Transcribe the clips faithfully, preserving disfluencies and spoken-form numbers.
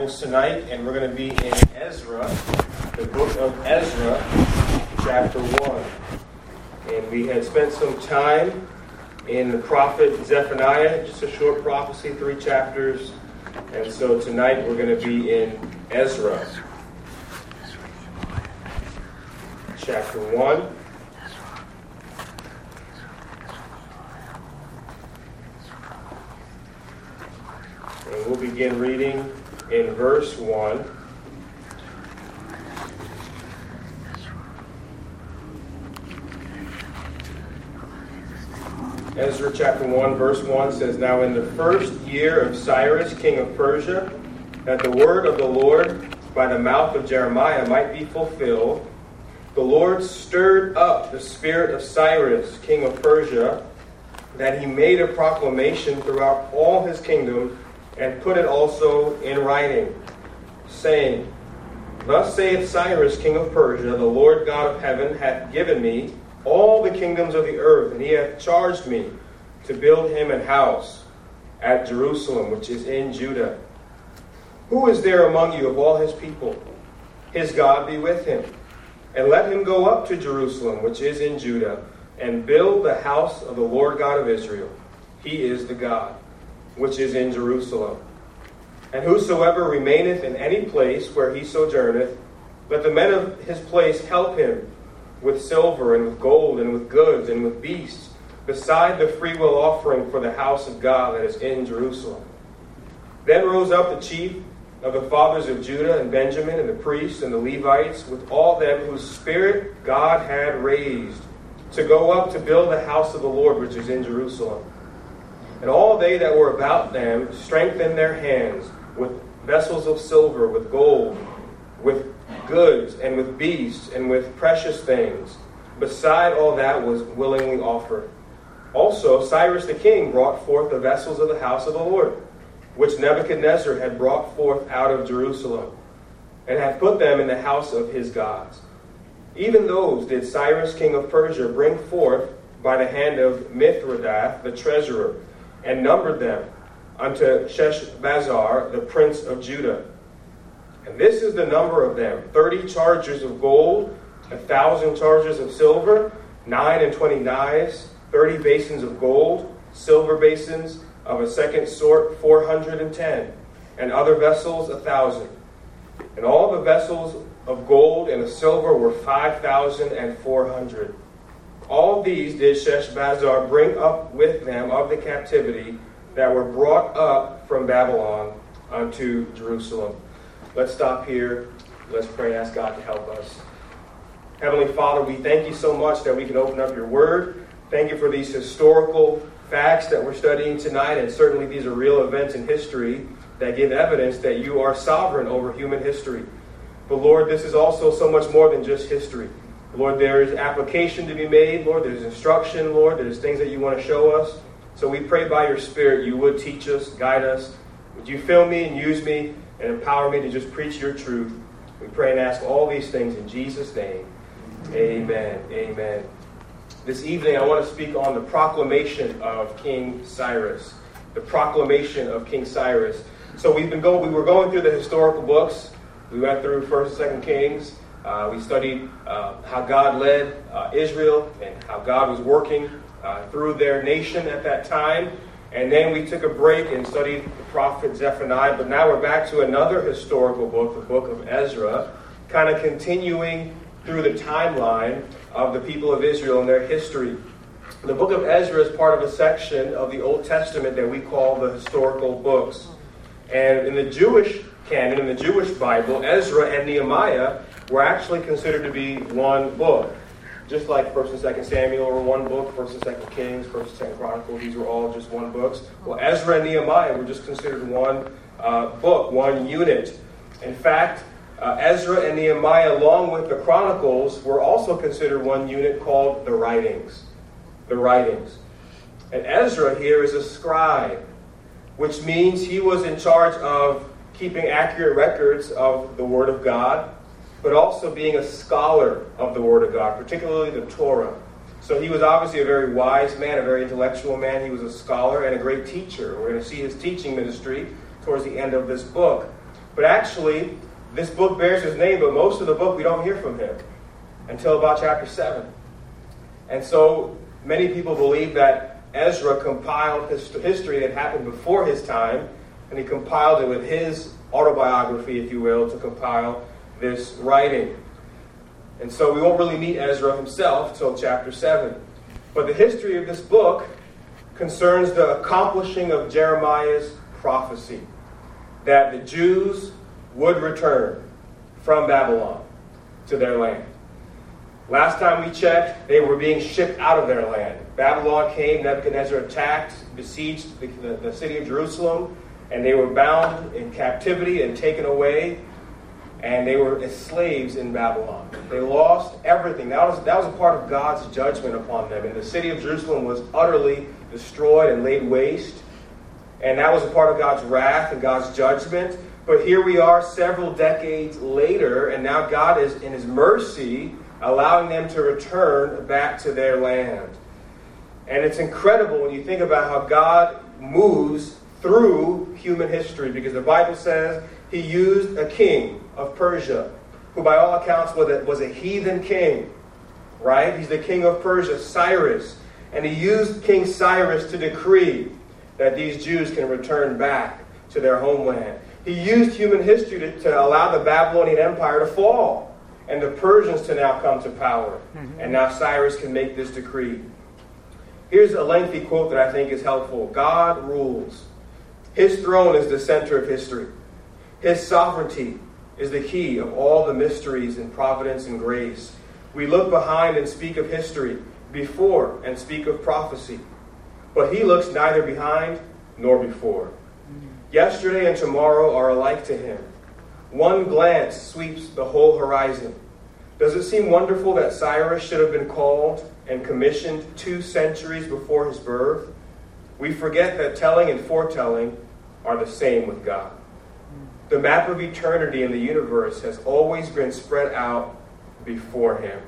Bibles tonight, and we're going to be in Ezra, the book of Ezra, chapter one. And we had spent some time in the prophet Zephaniah, just a short prophecy, three chapters. And so tonight we're going to be in Ezra, chapter one. And we'll begin reading in verse one. Ezra chapter one, verse one says, "Now in the first year of Cyrus, king of Persia, that the word of the Lord by the mouth of Jeremiah might be fulfilled, the Lord stirred up the spirit of Cyrus, king of Persia, that he made a proclamation throughout all his kingdom, and put it also in writing, saying, Thus saith Cyrus, king of Persia, the Lord God of heaven hath given me all the kingdoms of the earth, and he hath charged me to build him an house at Jerusalem, which is in Judah. Who is there among you of all his people? His God be with him. And let him go up to Jerusalem, which is in Judah, and build the house of the Lord God of Israel. He is the God which is in Jerusalem. And whosoever remaineth in any place where he sojourneth, let the men of his place help him with silver and with gold and with goods and with beasts, beside the freewill offering for the house of God that is in Jerusalem. Then rose up the chief of the fathers of Judah and Benjamin and the priests and the Levites, with all them whose spirit God had raised, to go up to build the house of the Lord which is in Jerusalem. And all they that were about them strengthened their hands with vessels of silver, with gold, with goods, and with beasts, and with precious things, beside all that was willingly offered. Also Cyrus the king brought forth the vessels of the house of the Lord, which Nebuchadnezzar had brought forth out of Jerusalem, and had put them in the house of his gods. Even those did Cyrus king of Persia bring forth by the hand of Mithredath the treasurer, and numbered them unto Sheshbazzar, the prince of Judah. And this is the number of them, thirty chargers of gold, a thousand chargers of silver, nine and twenty knives, thirty basins of gold, silver basins of a second sort, four hundred and ten, and other vessels, a thousand. And all the vessels of gold and of silver were five thousand and four hundred. All these did Sheshbazzar bring up with them of the captivity that were brought up from Babylon unto Jerusalem." Let's stop here. Let's pray and ask God to help us. Heavenly Father, we thank you so much that we can open up your word. Thank you for these historical facts that we're studying tonight, and certainly these are real events in history that give evidence that you are sovereign over human history. But Lord, this is also so much more than just history. Lord, there is application to be made. Lord, there's instruction. Lord, there's things that you want to show us. So we pray by your Spirit you would teach us, guide us. Would you fill me and use me and empower me to just preach your truth? We pray and ask all these things in Jesus' name. Amen. Amen. This evening I want to speak on the proclamation of King Cyrus. The proclamation of King Cyrus. So we've been going, we were going through the historical books. We went through First and Second Kings. Uh, we studied uh, how God led uh, Israel and how God was working uh, through their nation at that time. And then we took a break and studied the prophet Zephaniah. But now we're back to another historical book, the book of Ezra, kind of continuing through the timeline of the people of Israel and their history. The book of Ezra is part of a section of the Old Testament that we call the historical books. And in the Jewish canon, in the Jewish Bible, Ezra and Nehemiah were actually considered to be one book. Just like First and Second Samuel were one book, First and Second Kings, First and Second Chronicles, these were all just one books. Well, Ezra and Nehemiah were just considered one uh, book, one unit. In fact, uh, Ezra and Nehemiah, along with the Chronicles, were also considered one unit called the Writings. The Writings. And Ezra here is a scribe, which means he was in charge of keeping accurate records of the Word of God, but also being a scholar of the Word of God, particularly the Torah. So he was obviously a very wise man, a very intellectual man. He was a scholar and a great teacher. We're going to see his teaching ministry towards the end of this book. But actually, this book bears his name, but most of the book we don't hear from him until about chapter seven. And so many people believe that Ezra compiled his history that happened before his time, and he compiled it with his autobiography, if you will, to compile this writing. And so we won't really meet Ezra himself till chapter seven. But the history of this book concerns the accomplishing of Jeremiah's prophecy that the Jews would return from Babylon to their land. Last time we checked, they were being shipped out of their land. Babylon came, Nebuchadnezzar attacked, besieged the, the, the city of Jerusalem, and they were bound in captivity and taken away, and they were as slaves in Babylon. They lost everything. That was, that was a part of God's judgment upon them. And the city of Jerusalem was utterly destroyed and laid waste. And that was a part of God's wrath and God's judgment. But here we are several decades later, and now God is, in his mercy, allowing them to return back to their land. And it's incredible when you think about how God moves through human history, because the Bible says he used a king of Persia, who by all accounts was a, was a heathen king, right? He's the king of Persia, Cyrus. And he used King Cyrus to decree that these Jews can return back to their homeland. He used human history to, to allow the Babylonian Empire to fall and the Persians to now come to power. Mm-hmm. And now Cyrus can make this decree. Here's a lengthy quote that I think is helpful. God rules. His throne is the center of history. His sovereignty is the key of all the mysteries in providence and grace. We look behind and speak of history, before and speak of prophecy. But he looks neither behind nor before. Yesterday and tomorrow are alike to him. One glance sweeps the whole horizon. Does it seem wonderful that Cyrus should have been called and commissioned two centuries before his birth? We forget that telling and foretelling are the same with God. The map of eternity in the universe has always been spread out before him.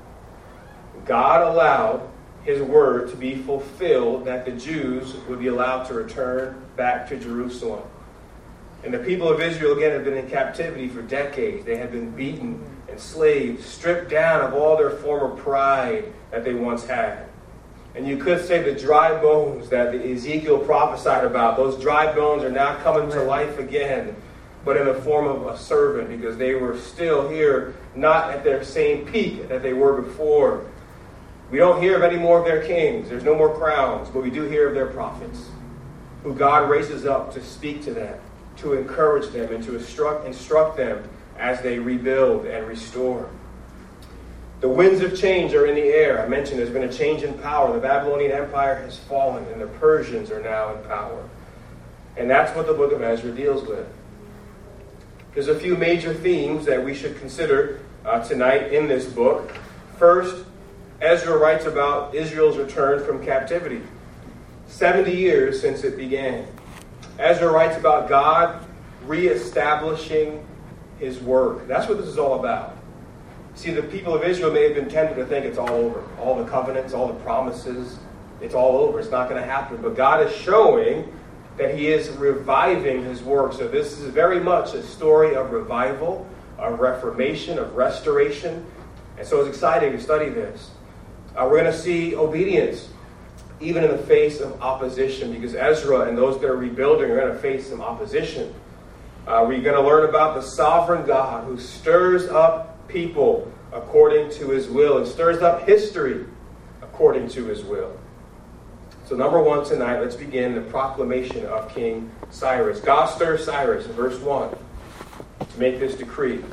God allowed his word to be fulfilled, that the Jews would be allowed to return back to Jerusalem. And the people of Israel, again, had been in captivity for decades. They had been beaten, enslaved, stripped down of all their former pride that they once had. And you could say the dry bones that Ezekiel prophesied about, those dry bones are now coming to life again, but in the form of a servant, because they were still here, not at their same peak that they were before. We don't hear of any more of their kings. There's no more crowns, but we do hear of their prophets, who God raises up to speak to them, to encourage them, and to instruct, instruct them as they rebuild and restore. The winds of change are in the air. I mentioned there's been a change in power. The Babylonian Empire has fallen, and the Persians are now in power. And that's what the book of Ezra deals with. There's a few major themes that we should consider uh, tonight in this book. First, Ezra writes about Israel's return from captivity. seventy years since it began. Ezra writes about God reestablishing his work. That's what this is all about. See, the people of Israel may have been tempted to think it's all over. All the covenants, all the promises, it's all over. It's not going to happen. But God is showing that he is reviving his work. So this is very much a story of revival, of reformation, of restoration. And so it's exciting to study this. Uh, we're going to see obedience, even in the face of opposition, because Ezra and those that are rebuilding are going to face some opposition. Uh, we're going to learn about the sovereign God who stirs up people according to his will and stirs up history according to his will. So number one tonight, let's begin the proclamation of King Cyrus. God stirs Cyrus in verse one to make this decree.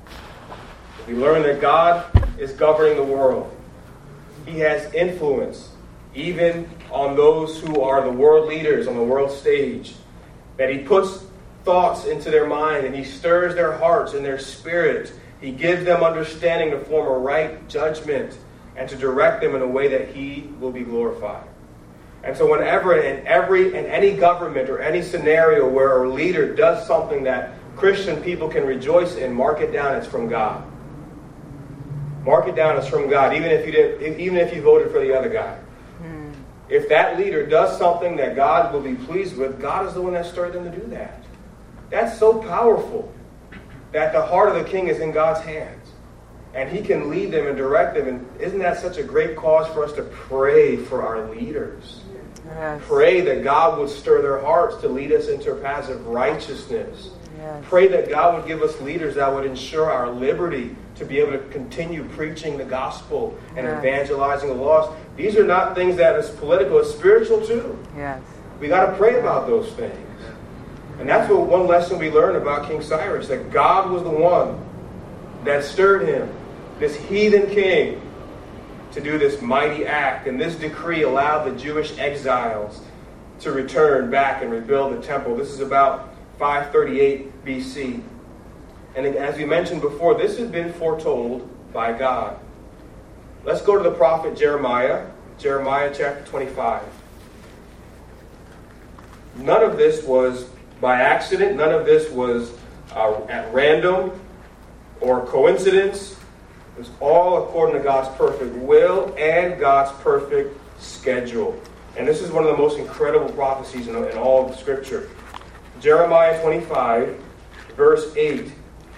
We learn that God is governing the world. He has influence even on those who are the world leaders on the world stage. That he puts thoughts into their mind and he stirs their hearts and their spirit. He gives them understanding to form a right judgment and to direct them in a way that he will be glorified. And so whenever in every in any government or any scenario where a leader does something that Christian people can rejoice in, mark it down, it's from God. Mark it down, it's from God, even if you didn't, even if you voted for the other guy. Hmm. If that leader does something that God will be pleased with, God is the one that stirred them to do that. That's so powerful. that the heart of the king is in God's hands. And he can lead them and direct them. And isn't that such a great cause for us to pray for our leaders? Yes. Pray that God would stir their hearts to lead us into paths of righteousness. Yes. Pray that God would give us leaders that would ensure our liberty to be able to continue preaching the gospel and yes. evangelizing the lost. These are not things that is political, it's spiritual too. Yes. We got to pray about those things. And that's what one lesson we learned about King Cyrus, that God was the one that stirred him, this heathen king, to do this mighty act. And this decree allowed the Jewish exiles to return back and rebuild the temple. This is about five thirty-eight B C. And as we mentioned before, this has been foretold by God. Let's go to the prophet Jeremiah, Jeremiah chapter twenty-five. None of this was by accident. None of this was uh, at random or coincidence. It was all according to God's perfect will and God's perfect schedule. And this is one of the most incredible prophecies in, in all of Scripture. Jeremiah twenty-five, verse eight.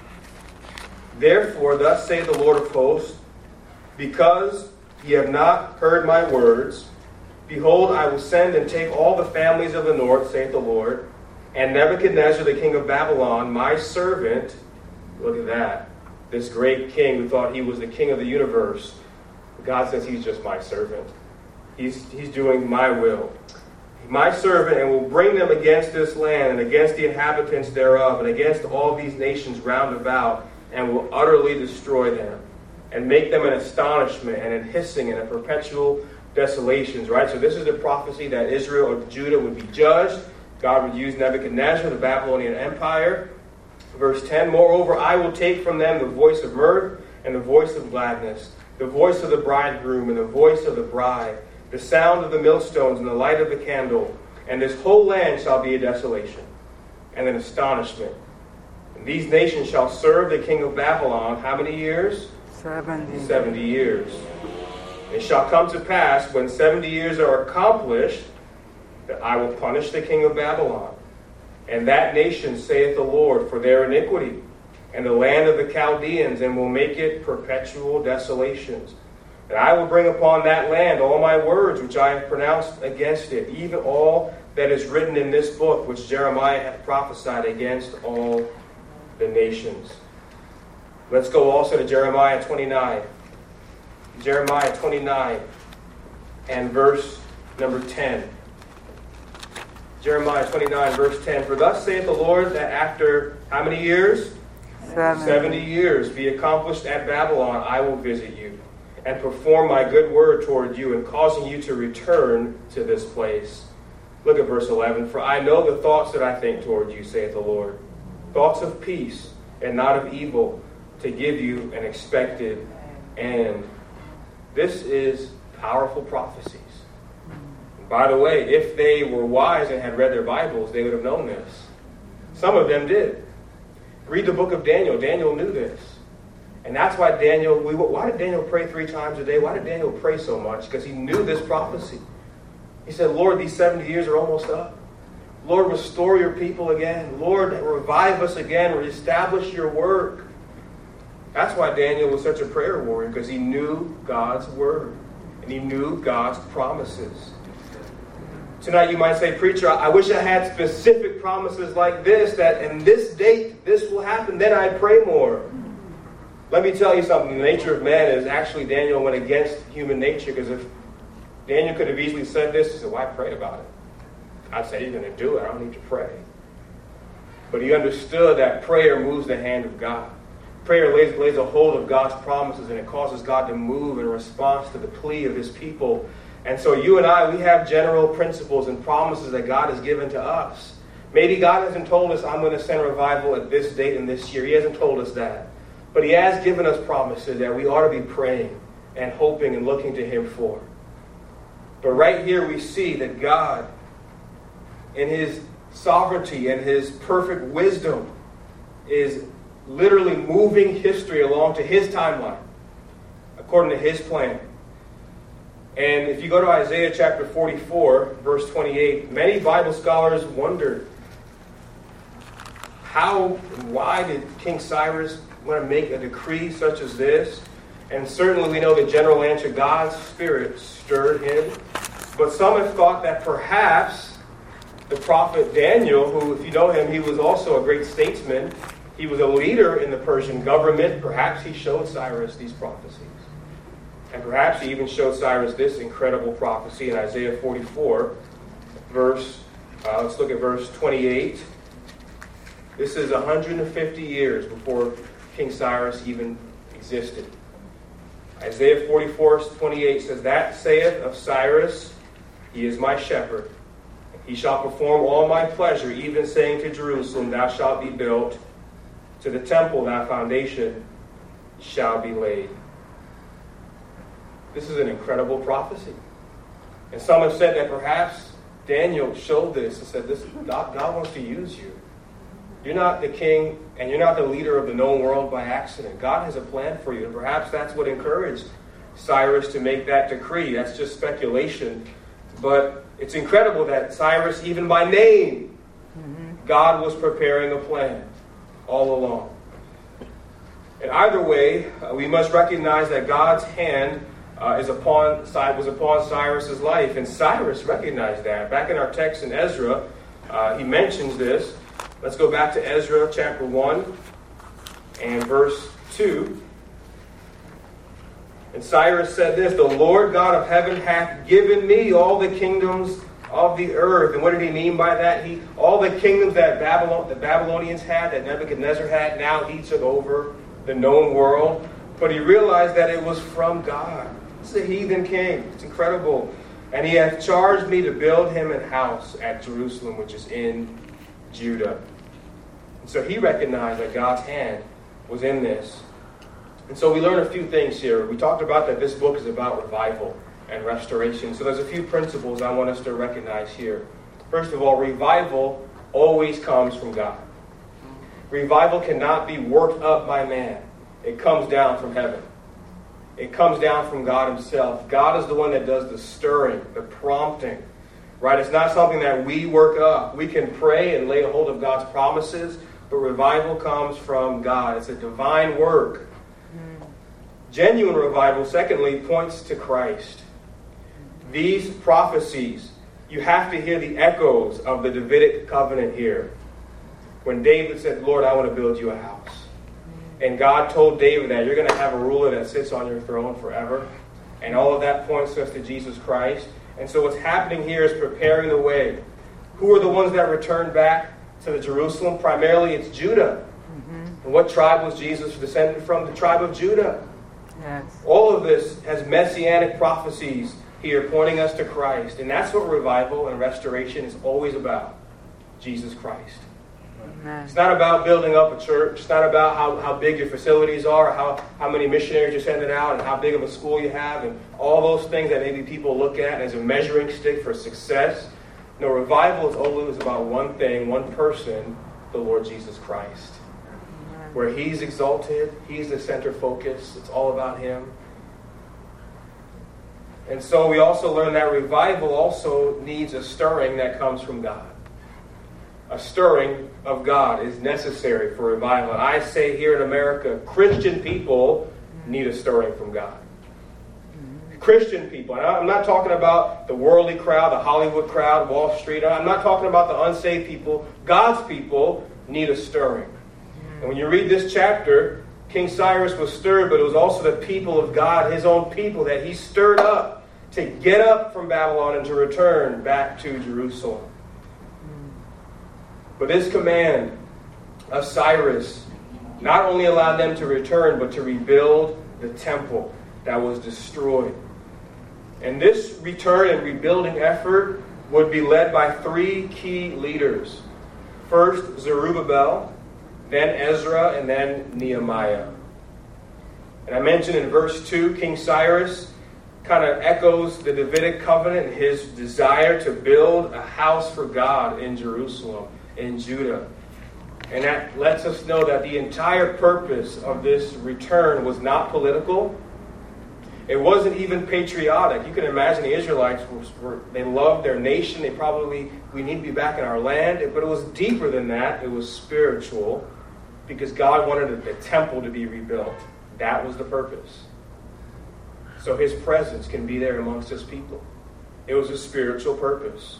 Therefore, thus saith the Lord of hosts, because ye have not heard my words, behold, I will send and take all the families of the north, saith the Lord, and Nebuchadnezzar, the king of Babylon, my servant. Look at that. This great king who thought he was the king of the universe. God says he's just my servant. He's, he's doing my will. My servant, and will bring them against this land and against the inhabitants thereof and against all these nations round about, and will utterly destroy them and make them an astonishment and an hissing and a perpetual desolations. Right? So this is the prophecy that Israel or Judah would be judged. God would use Nebuchadnezzar, the Babylonian Empire. Verse ten, moreover, I will take from them the voice of mirth and the voice of gladness, the voice of the bridegroom and the voice of the bride, the sound of the millstones and the light of the candle, and this whole land shall be a desolation and an astonishment. And these nations shall serve the king of Babylon, how many years? Seventy. Seventy years. It shall come to pass, when seventy years are accomplished, that I will punish the king of Babylon, and that nation, saith the Lord, for their iniquity, and the land of the Chaldeans, and will make it perpetual desolations. And I will bring upon that land all my words which I have pronounced against it, even all that is written in this book, which Jeremiah hath prophesied against all the nations. Let's go also to Jeremiah twenty-nine. Jeremiah twenty-nine and verse number ten. Jeremiah twenty-nine, verse ten. For thus saith the Lord, that after how many years? Seven. Seventy years be accomplished at Babylon, I will visit you, and perform my good word toward you, and causing you to return to this place. Look at verse eleven. For I know the thoughts that I think toward you, saith the Lord, thoughts of peace and not of evil, to give you an expected end. This is powerful prophecies. By the way, if they were wise and had read their Bibles, they would have known this. Some of them did. Read the book of Daniel. Daniel knew this. And that's why Daniel, we, why did Daniel pray three times a day? Why did Daniel pray so much? Because he knew this prophecy. He said, Lord, these seventy years are almost up. Lord, restore your people again. Lord, revive us again. Reestablish your work. That's why Daniel was such a prayer warrior, because he knew God's word. And he knew God's promises. Tonight you might say, preacher, I wish I had specific promises like this, that in this date this will happen, then I'd pray more. Let me tell you something. The nature of man is actually Daniel went against human nature, because if Daniel could have easily said this, he said, why pray about it? I'd say, you're going to do it. I don't need to pray. But he understood that prayer moves the hand of God. Prayer lays, lays a hold of God's promises, and it causes God to move in response to the plea of his people. And so you and I, we have general principles and promises that God has given to us. Maybe God hasn't told us, I'm going to send revival at this date and this year. He hasn't told us that. But he has given us promises that we ought to be praying and hoping and looking to him for. But right here we see that God, in his sovereignty and his perfect wisdom, is literally moving history along to his timeline, according to his plan. And if you go to Isaiah chapter forty-four, verse twenty-eight, many Bible scholars wondered, how, why did King Cyrus want to make a decree such as this? And certainly we know the general answer, God's Spirit stirred him. But some have thought that perhaps the prophet Daniel, who, if you know him, he was also a great statesman. He was a leader in the Persian government. Perhaps he showed Cyrus these prophecies. And perhaps he even showed Cyrus this incredible prophecy in Isaiah forty-four, verse, uh, let's look at verse twenty-eight. This is one hundred fifty years before King Cyrus even existed. Isaiah forty-four, twenty-eight says, "That saith of Cyrus, he is my shepherd. He shall perform all my pleasure, even saying to Jerusalem, thou shalt be built. To the temple, thy foundation shall be laid." This is an incredible prophecy. And some have said that perhaps Daniel showed this and said, "This God, God wants to use you. You're not the king and you're not the leader of the known world by accident. God has a plan for you." And perhaps that's what encouraged Cyrus to make that decree. That's just speculation. But it's incredible that Cyrus, even by name, mm-hmm. God was preparing a plan all along. And either way, uh, we must recognize that God's hand uh, is upon was upon Cyrus's life, and Cyrus recognized that. Back in our text in Ezra, uh, he mentions this. Let's go back to Ezra chapter one and verse two. And Cyrus said this, "The Lord God of heaven hath given me all the kingdoms of the earth." And what did he mean by that? He all the kingdoms that Babylon, the Babylonians had, that Nebuchadnezzar had, now he took over the known world. But he realized that it was from God. It's a heathen king. It's incredible. "And he hath charged me to build him an house at Jerusalem, which is in Judah." And so he recognized that God's hand was in this. And so we learn a few things here. We talked about that this book is about revival and restoration. So there's a few principles I want us to recognize here. First of all, revival always comes from God. Revival cannot be worked up by man. It comes down from heaven. It comes down from God himself. God is the one that does the stirring, the prompting. Right? It's not something that we work up. We can pray and lay hold of God's promises, but revival comes from God. It's a divine work. Mm. Genuine revival, secondly, points to Christ. These prophecies, you have to hear the echoes of the Davidic covenant here. When David said, "Lord, I want to build you a house." And God told David that you're going to have a ruler that sits on your throne forever. And all of that points us to Jesus Christ. And so what's happening here is preparing the way. Who are the ones that returned back to the Jerusalem? Primarily it's Judah. Mm-hmm. And what tribe was Jesus descended from? The tribe of Judah. Yes. All of this has messianic prophecies here pointing us to Christ. And that's what revival and restoration is always about. Jesus Christ. Amen. It's not about building up a church. It's not about how, how big your facilities are, or how, how many missionaries you're sending out, and how big of a school you have, and all those things that maybe people look at as a measuring stick for success. No, revival is always about one thing, one person, the Lord Jesus Christ. Amen. Where he's exalted, he's the center focus. It's all about him. And so we also learn that revival also needs a stirring that comes from God. A stirring of God is necessary for revival. And I say here in America, Christian people need a stirring from God. Christian people. And I'm not talking about the worldly crowd, the Hollywood crowd, Wall Street. I'm not talking about the unsaved people. God's people need a stirring. And when you read this chapter, King Cyrus was stirred, but it was also the people of God, his own people, that he stirred up to get up from Babylon and to return back to Jerusalem. But this command of Cyrus not only allowed them to return, but to rebuild the temple that was destroyed. And this return and rebuilding effort would be led by three key leaders. First, Zerubbabel, then Ezra, and then Nehemiah. And I mentioned in verse two, King Cyrus kind of echoes the Davidic covenant and his desire to build a house for God in Jerusalem, in Judah. And that lets us know that the entire purpose of this return was not political. It wasn't even patriotic. You can imagine the Israelites, were, were, they loved their nation. They probably, we need to be back in our land. But it was deeper than that. It was spiritual, because God wanted the temple to be rebuilt. That was the purpose. So his presence can be there amongst his people. It was a spiritual purpose.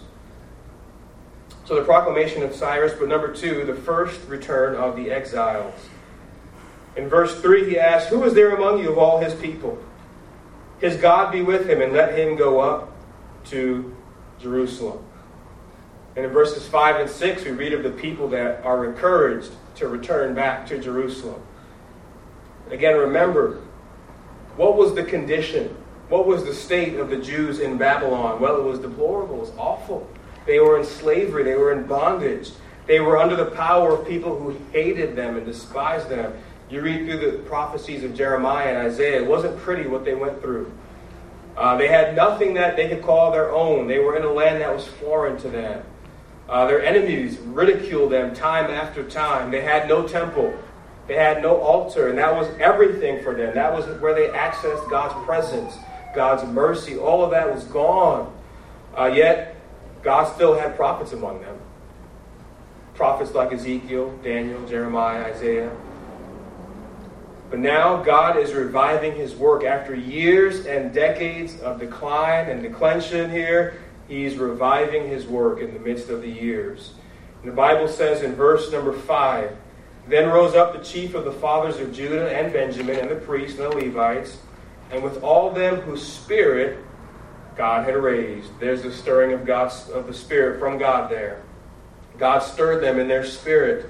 So the proclamation of Cyrus, but number two, the first return of the exiles. In verse three, he asks, "Who is there among you of all his people? His God be with him, and let him go up to Jerusalem." And in verses five and six, we read of the people that are encouraged to return back to Jerusalem. Again, remember, what was the condition? What was the state of the Jews in Babylon? Well, it was deplorable. It was awful. They were in slavery. They were in bondage. They were under the power of people who hated them and despised them. You read through the prophecies of Jeremiah and Isaiah. It wasn't pretty what they went through. Uh, they had nothing that they could call their own. They were in a land that was foreign to them. Uh, their enemies ridiculed them time after time. They had no temple. They had no altar. And that was everything for them. That was where they accessed God's presence, God's mercy. All of that was gone. Uh, yet, God still had prophets among them. Prophets like Ezekiel, Daniel, Jeremiah, Isaiah. But now God is reviving his work. After years and decades of decline and declension here, he's reviving his work in the midst of the years. And the Bible says in verse number five, "Then rose up the chief of the fathers of Judah and Benjamin and the priests and the Levites, and with all them whose spirit God had raised." There's the stirring of God's of the Spirit from God there. God stirred them in their spirit.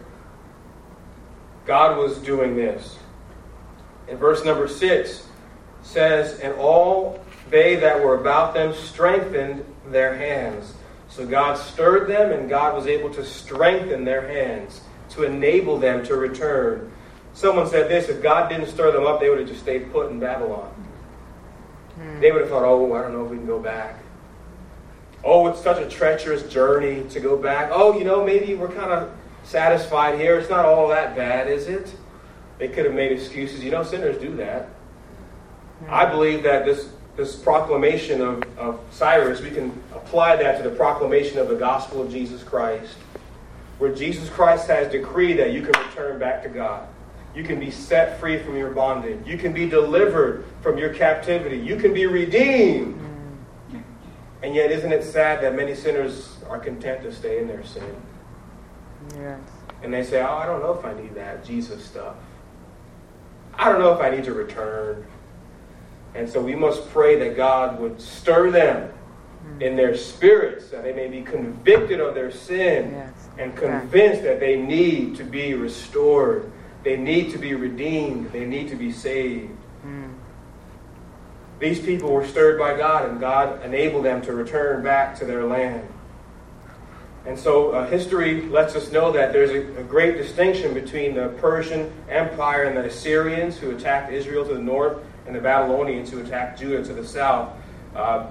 God was doing this. In verse number six says, "And all they that were about them strengthened their hands." So God stirred them, and God was able to strengthen their hands to enable them to return. Someone said this: if God didn't stir them up, they would have just stayed put in Babylon. They would have thought, "Oh, I don't know if we can go back. Oh, it's such a treacherous journey to go back. Oh, you know, maybe we're kind of satisfied here. It's not all that bad, is it?" They could have made excuses. You know, sinners do that. I believe that this, this proclamation of, of Cyrus, we can apply that to the proclamation of the gospel of Jesus Christ, where Jesus Christ has decreed that you can return back to God. You can be set free from your bondage. You can be delivered from your captivity. You can be redeemed. And yet, isn't it sad that many sinners are content to stay in their sin? Yes. And they say, "Oh, I don't know if I need that Jesus stuff. I don't know if I need to return." And so we must pray that God would stir them in their spirits, that they may be convicted of their sin, Yes. and convinced that they need to be restored. They need to be redeemed. They need to be saved. Mm. These people were stirred by God, and God enabled them to return back to their land. And so uh, history lets us know that there's a, a great distinction between the Persian Empire and the Assyrians, who attacked Israel to the north, and the Babylonians, who attacked Judah to the south. Uh,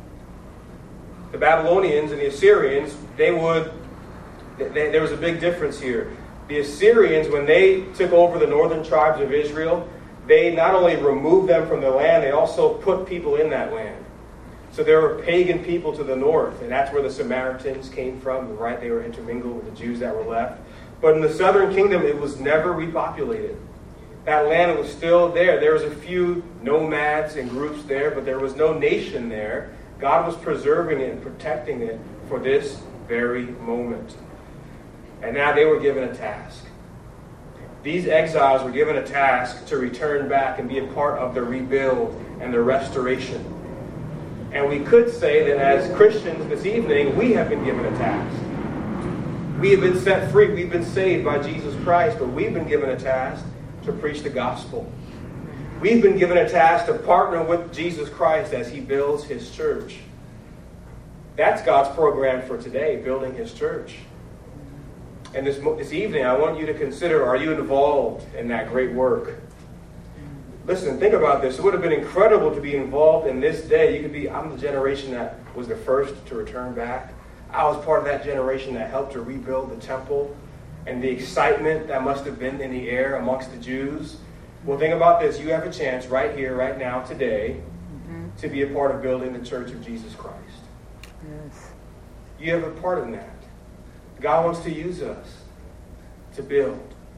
the Babylonians and the Assyrians, they would, they, there was a big difference here. The Assyrians, when they took over the northern tribes of Israel, they not only removed them from the land, they also put people in that land. So there were pagan people to the north, and that's where the Samaritans came from, right? They were intermingled with the Jews that were left. But in the southern kingdom, it was never repopulated. That land was still there. There was a few nomads and groups there, but there was no nation there. God was preserving it and protecting it for this very moment. And now they were given a task. These exiles were given a task to return back and be a part of the rebuild and the restoration. And we could say that as Christians this evening, we have been given a task. We have been set free. We've been saved by Jesus Christ, but we've been given a task to preach the gospel. We've been given a task to partner with Jesus Christ as he builds his church. That's God's program for today, building his church. And this, this evening, I want you to consider, are you involved in that great work? Listen, think about this. It would have been incredible to be involved in this day. You could be, I'm the generation that was the first to return back. I was part of that generation that helped to rebuild the temple, and the excitement that must have been in the air amongst the Jews. Well, think about this. You have a chance right here, right now, today, to be a part of building the church of Jesus Christ. Yes. You have a part in that. God wants to use us to build.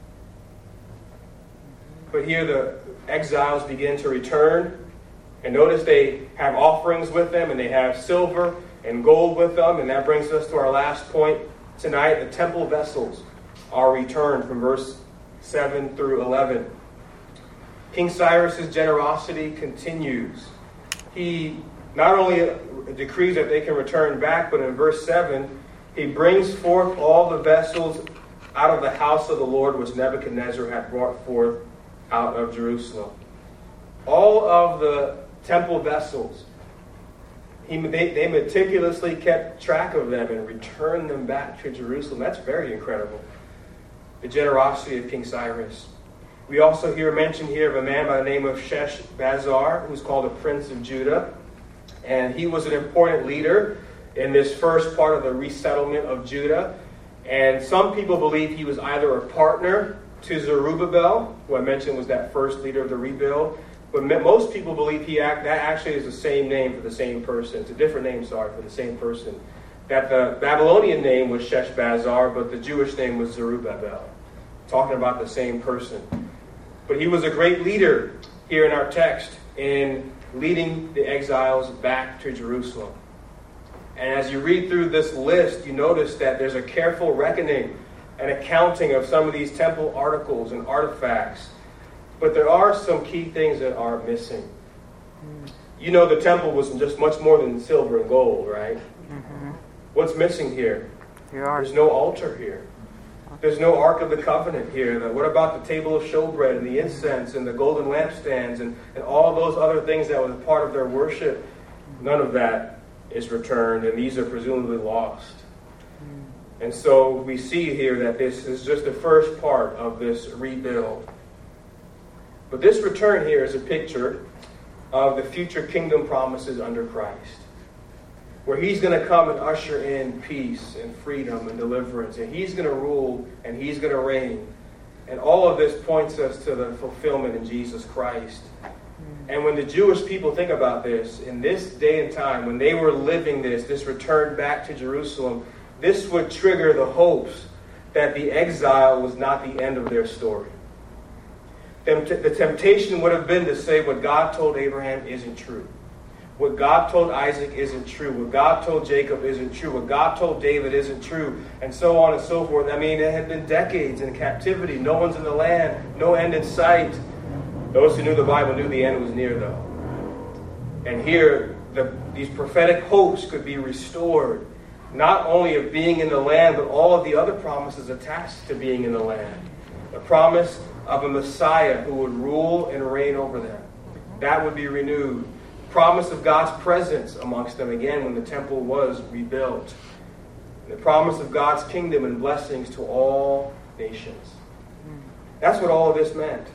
But here the exiles begin to return. And notice they have offerings with them, and they have silver and gold with them. And that brings us to our last point tonight. The temple vessels are returned from verse seven through eleven. King Cyrus's generosity continues. He not only decrees that they can return back, but in verse seven, he brings forth all the vessels out of the house of the Lord which Nebuchadnezzar had brought forth out of Jerusalem. All of the temple vessels, he, they, they meticulously kept track of them and returned them back to Jerusalem. That's very incredible. The generosity of King Cyrus. We also hear mention here of a man by the name of Sheshbazzar, who's called a prince of Judah. And he was an important leader in this first part of the resettlement of Judah. And some people believe he was either a partner to Zerubbabel, who I mentioned was that first leader of the rebuild. But most people believe he act, that actually is the same name for the same person. It's a different name, sorry, for the same person. That the Babylonian name was Sheshbazzar, but the Jewish name was Zerubbabel. Talking about the same person. But he was a great leader here in our text in leading the exiles back to Jerusalem. And as you read through this list, you notice that there's a careful reckoning and accounting of some of these temple articles and artifacts. But there are some key things that are missing. You know the temple was just much more than silver and gold, right? Mm-hmm. What's missing here? There's no altar here. There's no Ark of the Covenant here. What about the table of showbread and the incense and the golden lampstands and, and all those other things that was part of their worship? None of that is returned, and these are presumably lost. And so we see here that this is just the first part of this rebuild. But this return here is a picture of the future kingdom promises under Christ, where he's going to come and usher in peace and freedom and deliverance, and he's going to rule and he's going to reign. And all of this points us to the fulfillment in Jesus Christ. And when the Jewish people think about this, in this day and time, when they were living this, this return back to Jerusalem, this would trigger the hopes that the exile was not the end of their story. The temptation would have been to say what God told Abraham isn't true. What God told Isaac isn't true. What God told Jacob isn't true. What God told David isn't true. And so on and so forth. I mean, it had been decades in captivity. No one's in the land. No end in sight. Those who knew the Bible knew the end was near, though. And here, the, these prophetic hopes could be restored. Not only of being in the land, but all of the other promises attached to being in the land. The promise of a Messiah who would rule and reign over them. That would be renewed. Promise of God's presence amongst them again when the temple was rebuilt. The promise of God's kingdom and blessings to all nations. That's what all of this meant.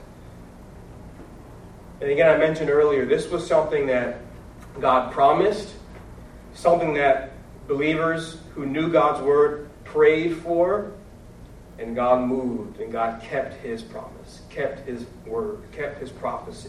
And again, I mentioned earlier, this was something that God promised, something that believers who knew God's word prayed for, and God moved, and God kept his promise, kept his word, kept his prophecy.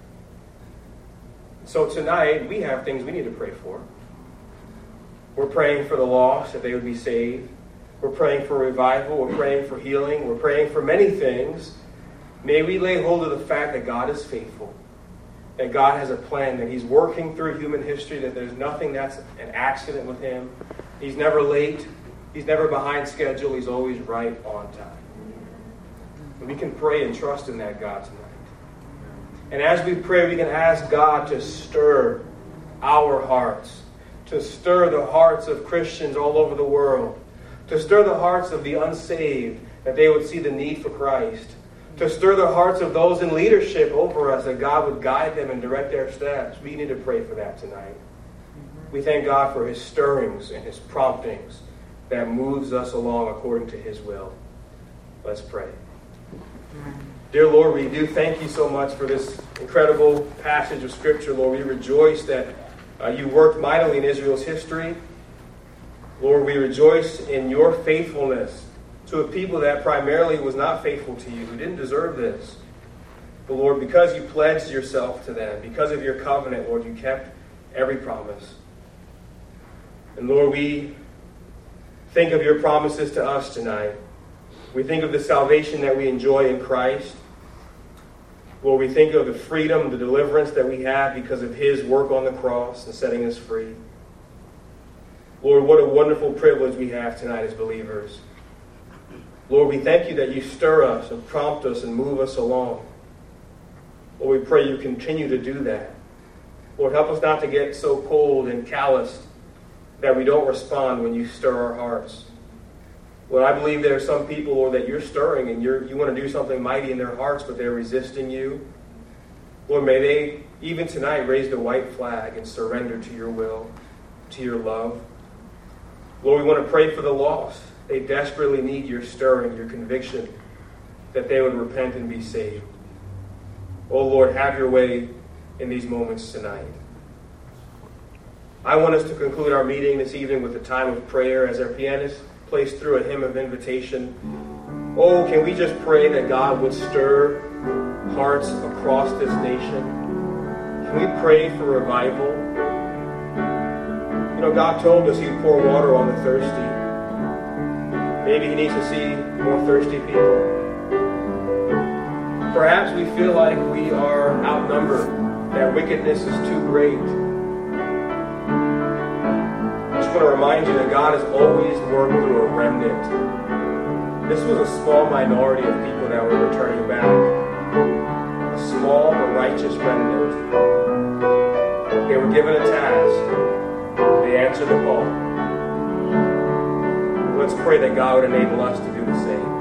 So tonight, we have things we need to pray for. We're praying for the lost, that they would be saved. We're praying for revival. We're praying for healing. We're praying for many things. May we lay hold of the fact that God is faithful, that God has a plan, that he's working through human history, that there's nothing that's an accident with him. He's never late. He's never behind schedule. He's always right on time. And we can pray and trust in that God tonight. And as we pray, we can ask God to stir our hearts, to stir the hearts of Christians all over the world, to stir the hearts of the unsaved, that they would see the need for Christ, to stir the hearts of those in leadership over us, that God would guide them and direct their steps. We need to pray for that tonight. We thank God for his stirrings and his promptings that moves us along according to his will. Let's pray. Dear Lord, we do thank you so much for this incredible passage of Scripture. Lord, we rejoice that uh, you worked mightily in Israel's history. Lord, we rejoice in your faithfulness to a people that primarily was not faithful to you, who didn't deserve this. But Lord, because you pledged yourself to them, because of your covenant, Lord, you kept every promise. And Lord, we think of your promises to us tonight. We think of the salvation that we enjoy in Christ. Lord, we think of the freedom, the deliverance that we have because of his work on the cross and setting us free. Lord, what a wonderful privilege we have tonight as believers. Lord, we thank you that you stir us and prompt us and move us along. Lord, we pray you continue to do that. Lord, help us not to get so cold and calloused that we don't respond when you stir our hearts. Lord, I believe there are some people, Lord, that you're stirring and you're, you want to do something mighty in their hearts, but they're resisting you. Lord, may they, even tonight, raise the white flag and surrender to your will, to your love. Lord, we want to pray for the lost. They desperately need your stirring, your conviction, that they would repent and be saved. Oh, Lord, have your way in these moments tonight. I want us to conclude our meeting this evening with a time of prayer as our pianist plays through a hymn of invitation. Oh, can we just pray that God would stir hearts across this nation? Can we pray for revival? You know, God told us he'd pour water on the thirsty. Maybe he needs to see more thirsty people. Perhaps we feel like we are outnumbered, that wickedness is too great. I just want to remind you that God has always worked through a remnant. This was a small minority of people that were returning back. A small but righteous remnant. They were given a task. They answered the call. Let's pray that God would enable us to do the same.